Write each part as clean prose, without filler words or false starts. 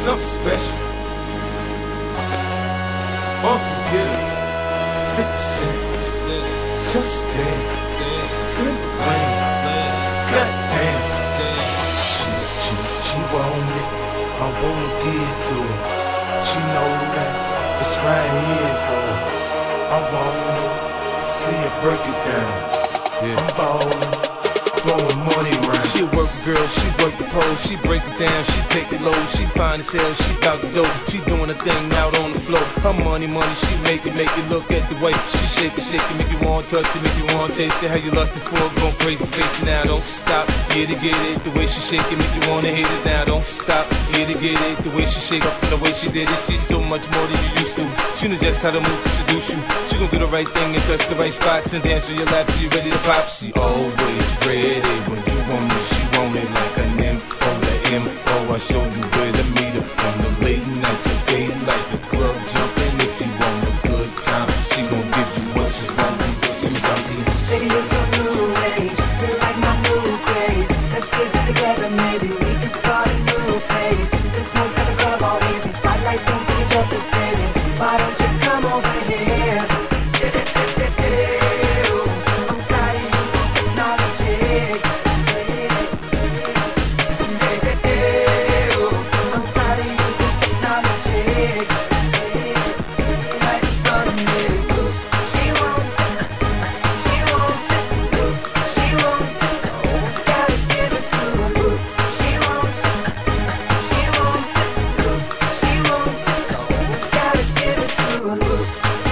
something special. Unforgettable. 50 Cent. Just dance. Flip the brain. Goddamn. She want it. I wanna give it to her. She know that it's right here for her. I wanna see her break it down. I'm ballin', throwing money around. She a work girl, she work the pole, she break it down, she take it low, she fine as hell, she bout the dope, she doing her thing out on the floor. Her money, she make it look at the way she shake it, make you want to touch it, make you want to taste it. How you lustin' for it, gon' crazy face it now, don't stop, here to get it. The way she shake it, make you wanna hit it now, don't stop, here to get it. The way she shake up and the way she did it, she's so much more than you used to. She knows just how to move to seduce you. She gon' do the right thing and touch the right spots and dance on your lap so you ready to pop. She always ready when you want it, she want it like an info, the info. I show you where to meet her from the late night to daylight, the club jumping. If you want a good time, she gon' give you what you want. Baby, it's your new age, you're like my new craze. Let's get together, maybe we can start a new phase. This smoke's got the club all easy, spotlights don't do you justice, baby. Why don't you come over here? I'm tired of using technology. I'm tired of using technology. Right in front of me. She wants it. She wants it. She wants it. Gotta give it to her. She wants it. She wants it. She wants it. Gotta give it to her.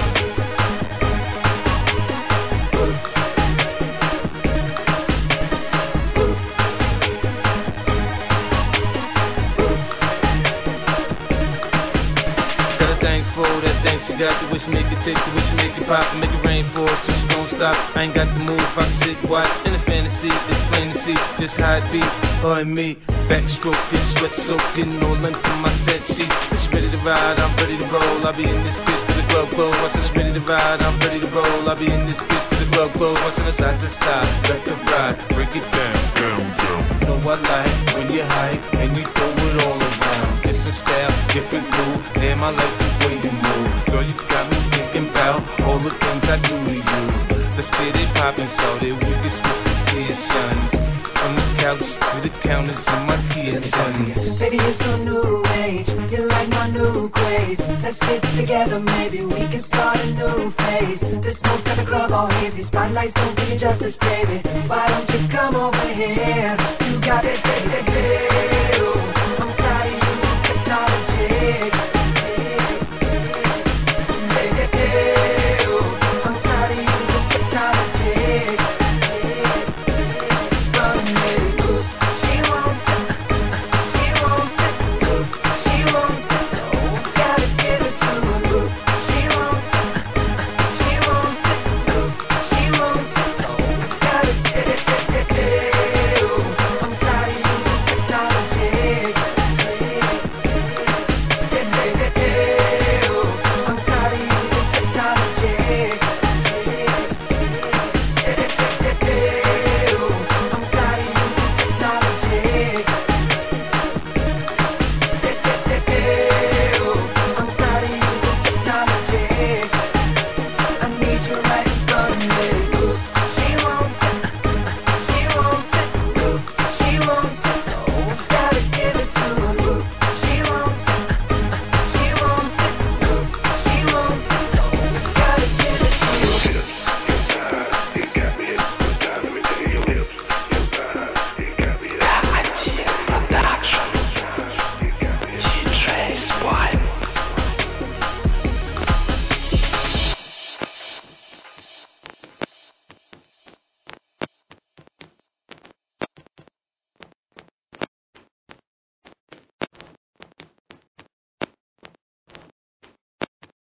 Got a thing for that thing she got, the way she make it tick, the way she make it pop and make it rain for us so she don't stop. I ain't got the move, I can sit, watch in a fantasy, it's plain to see just how it be, her and me. Backstroking, sweat soaking, all into my set sheet. It's ready to ride, I'm ready to roll. I'll be in this bitch to the club close. Watch us ready to ride, I'm ready to roll. I'll be in this bitch to the club close. Watching us side to side, left to right, break it down, down, down. Know I like when you hype and you throw it all around. Different style, different groove. Damn, I like the way you move. Girl, you got me thinking about all the things I do to you. Let's get it poppin', so that we can switch positions. From the couch to the counters in my kitchen. Baby, it's your new age, you're like my new craze. Let's get together, maybe we can start a new phase. This smoke's got the club all hazy, spotlights don't do you justice, baby. Why don't you come over here? You got it,